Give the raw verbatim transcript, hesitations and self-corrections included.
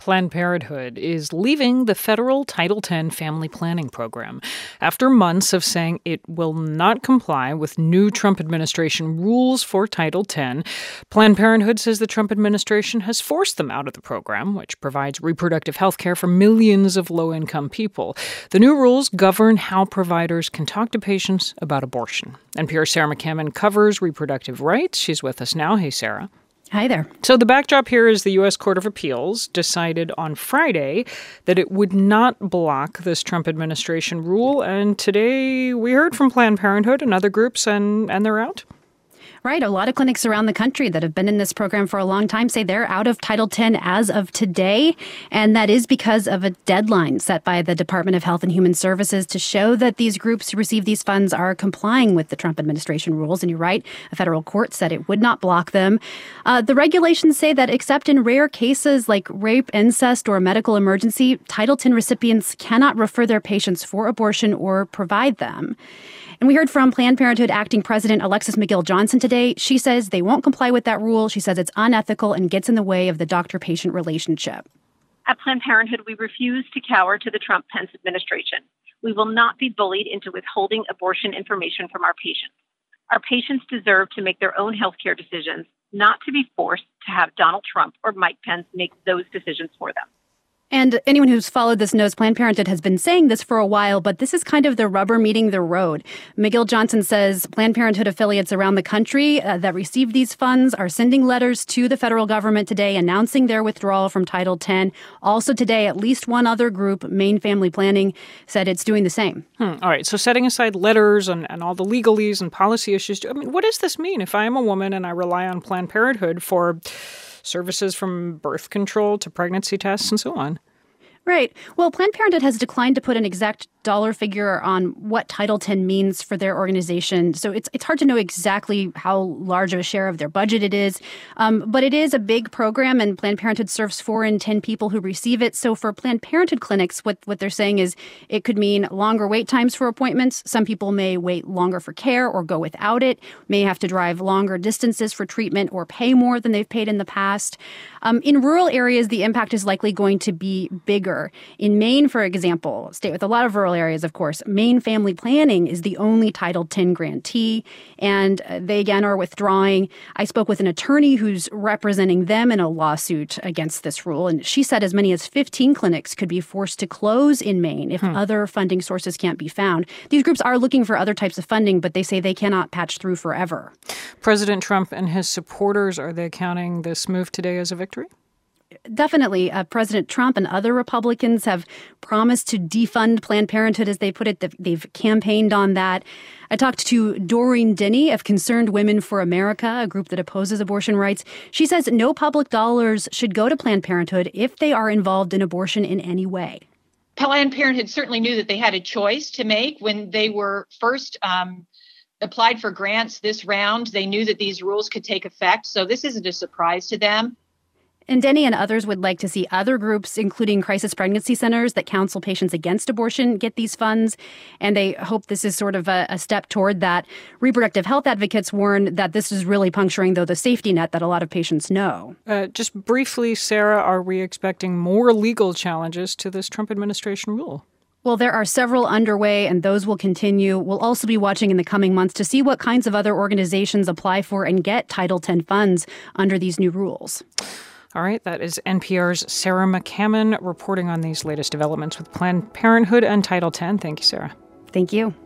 Planned Parenthood is leaving the federal Title ten family planning program after months of saying it will not comply with new Trump administration rules for Title ten. Planned Parenthood says the Trump administration has forced them out of the program, which provides reproductive health care for millions of low-income people. The new rules govern how providers can talk to patients about abortion. N P R's Sarah McCammon covers reproductive rights. She's with us now. Hey, Sarah. Hi there. So the backdrop here is the U S Court of Appeals decided on Friday that it would not block this Trump administration rule. And today we heard from Planned Parenthood and other groups, and, and they're out. Right. A lot of clinics around the country that have been in this program for a long time say they're out of Title ten as of today. And that is because of a deadline set by the Department of Health and Human Services to show that these groups who receive these funds are complying with the Trump administration rules. And you're right, a federal court said it would not block them. Uh, the regulations say that except in rare cases like rape, incest, or a medical emergency, Title ten recipients cannot refer their patients for abortion or provide them. And we heard from Planned Parenthood Acting President Alexis McGill-Johnson today. She says they won't comply with that rule. She says it's unethical and gets in the way of the doctor-patient relationship. At Planned Parenthood, we refuse to cower to the Trump-Pence administration. We will not be bullied into withholding abortion information from our patients. Our patients deserve to make their own health care decisions, not to be forced to have Donald Trump or Mike Pence make those decisions for them. And anyone who's followed this knows Planned Parenthood has been saying this for a while, but this is kind of the rubber meeting the road. McGill-Johnson says Planned Parenthood affiliates around the country uh, that receive these funds are sending letters to the federal government today announcing their withdrawal from Title ten. Also today, at least one other group, Maine Family Planning, said it's doing the same. Hmm. All right. So setting aside letters and, and all the legalese and policy issues, I mean, what does this mean if I am a woman and I rely on Planned Parenthood for services from birth control to pregnancy tests and so on? Right. Well, Planned Parenthood has declined to put an exact dollar figure on what Title ten means for their organization. So it's it's hard to know exactly how large of a share of their budget it is. Um, but it is a big program, and Planned Parenthood serves four in ten people who receive it. So for Planned Parenthood clinics, what, what they're saying is it could mean longer wait times for appointments. Some people may wait longer for care or go without it, may have to drive longer distances for treatment or pay more than they've paid in the past. Um, in rural areas, the impact is likely going to be bigger. In Maine, for example, a state with a lot of rural areas, of course, Maine Family Planning is the only Title ten grantee, and they again are withdrawing. I spoke with an attorney who's representing them in a lawsuit against this rule, and she said as many as fifteen clinics could be forced to close in Maine if hmm. other funding sources can't be found. These groups are looking for other types of funding, but they say they cannot patch through forever. President Trump and his supporters, are they counting this move today as a victory? Definitely. Uh, President Trump and other Republicans have promised to defund Planned Parenthood, as they put it. They've campaigned on that. I talked to Doreen Denny of Concerned Women for America, a group that opposes abortion rights. She says no public dollars should go to Planned Parenthood if they are involved in abortion in any way. Planned Parenthood certainly knew that they had a choice to make when they were first um, applied for grants this round. They knew that these rules could take effect, so this isn't a surprise to them. And Denny and others would like to see other groups, including crisis pregnancy centers that counsel patients against abortion, get these funds. And they hope this is sort of a, a step toward that. Reproductive health advocates warn that this is really puncturing, though, the safety net that a lot of patients know. Uh, just briefly, Sarah, are we expecting more legal challenges to this Trump administration rule? Well, there are several underway, and those will continue. We'll also be watching in the coming months to see what kinds of other organizations apply for and get Title ten funds under these new rules. All right, that is N P R's Sarah McCammon reporting on these latest developments with Planned Parenthood and Title ten. Thank you, Sarah. Thank you.